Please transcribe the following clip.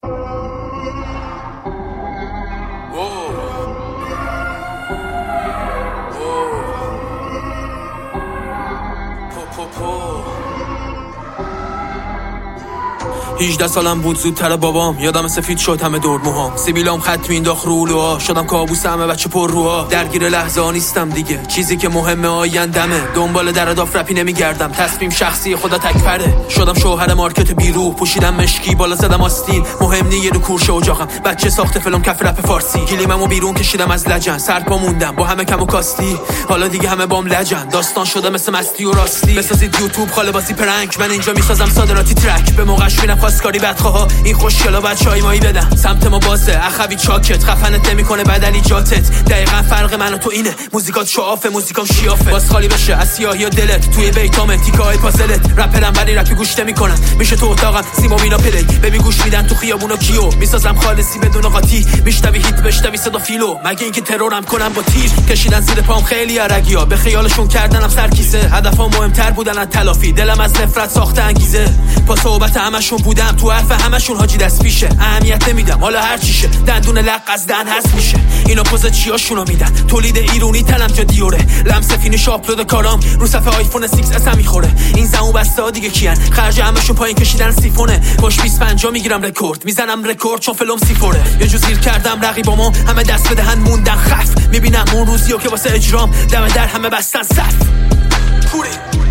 هیجده سالم بود زودتر بابام، یادم سفید شد همه دور موهام، سیبیلام خط مینداخت رو لوها، شدم کابوس همه بچه پر روها. درگیر لحظه ها نیستم دیگه، چیزی که مهمه آیندمه، دنبال در داف رپی نمیگردم، تصمیم شخصی خدا تکفره. شدم شوهر مارکت بیرو، پوشیدم مشکی بالا زدم آستین، مهم نی یه دو کورشه اجاقم، بچه ساخته فلم کف رپ فارسی، گلیممو بیرون کشیدم از لجن، سرپا موندم با همه کم و کاستی، حالا دیگه همه بام لجن، داستان شده مثل مستی و راستی. بسازید یوتیوب خاله بازی پرنک، من اینجا میسازم صادراتی ترک، به موقعش میرم خواستگاری بدخواها، این خوشگلا بعد چای مایی بدم، سمت ما بازه اخوی چاکت، خفنت نمیکنه بدلی جاتت، دقیقاً فرق من و تو اینه، موزیکات شعافه موزیکام شیافه، باز خالی بشه از سیاهی و دلت، توی بیتام تیکای پازلت، رپرم ولی رپی گوش نمیکنن، میشه تو اتاقم سیما مینا پلی، ببین گوش میدن تو خیابون و کیو، میسازم خالصی بدون قاطی، میشتوی هیت بشتوی صدا فیلو، مگه اینکه ترورم کنن با تیر، کشیدن زیر پام خیلی عرگیا، به خیالشون کردنم سرکیسه، هدفم مهمتر بودن از تلافی، دلم از نفرت ساخته انگیزه، با صحبت همشون بودم تو حرف همشون حاجی دست پیشه، اهمیت نمیدم حالا هر چیشه، دندون لق از دهن هست میشه، اینا پوز چیاشونو میدن، تولید ایرونی تلم جا دیوره، لمس فینیش آپلود کارام رو صفحه آیفون 6s هم میخوره، این زمو بسته ها دیگه کیان، خرج همشون پایین کشیدن سیفونه، باش 25 میگیرم رکورد، میزنم رکورد چون فلم سیفوره، یه جو زیر کردم رقیبامو، همه دست به دهن موندن خف، میبینم اون روزیو که واسه اجرام دم در همه بستن صف.